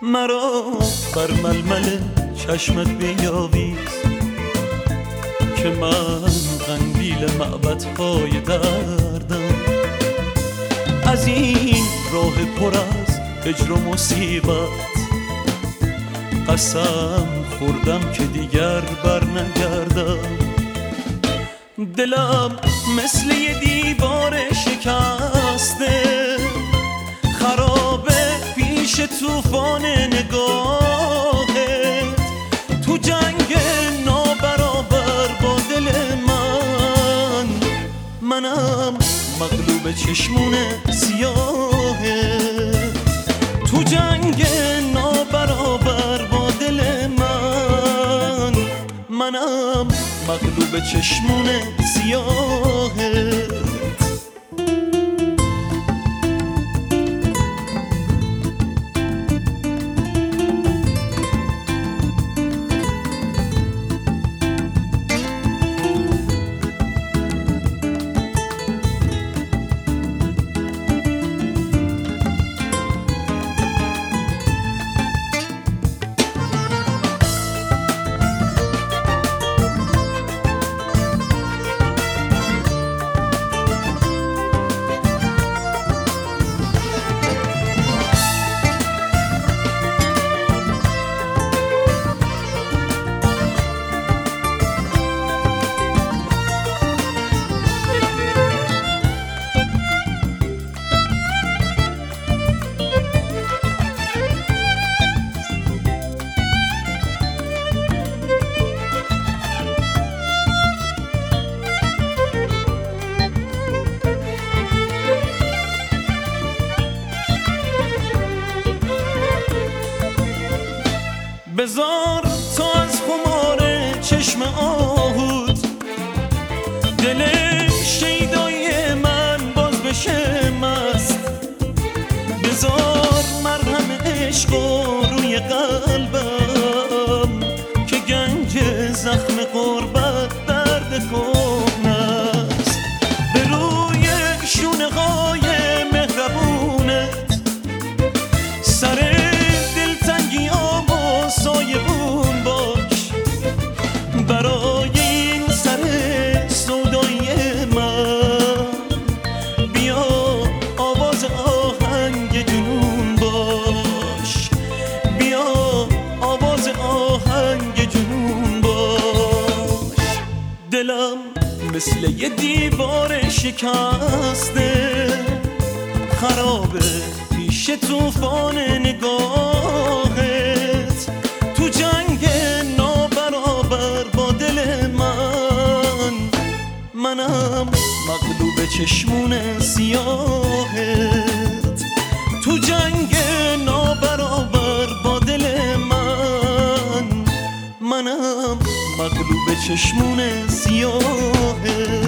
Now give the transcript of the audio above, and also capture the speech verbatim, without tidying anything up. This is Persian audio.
مرا بر ململ چشمت بیاویز که من قندیل معبدهای دردم. از این راه پر از هجر و مصیبت قسم خوردم که دیگر بر نگردم. دلم مثل یه دیوار شکسته خرابه پیش طوفان نگاهت. تو جنگ نابرابر با دل من، منم مغلوب چشمون سیاهت. تو جنگ نابرابر با دل من، منم مغلوب چشمون سیاهت. بذار تو از خمار چشم آهوت دل شیدای من باز بشه مست. بذار مرهم عشق روی قلبم که گنج زخم غربت درد کهنه است. به روی شونه های مهربونت سر سایبون باش. برای این سر سودای من بیا آواز آهنگ جنون باش. بیا آواز آهنگ جنون باش. دلم مثل یه دیوار شکسته خرابه پیش طوفان نگاهت. تو جنگ نابرابر با دل من، منم مغلوب چشمون سیاهت. تو جنگ نابرابر با دل من، منم مغلوب چشمون سیاهت.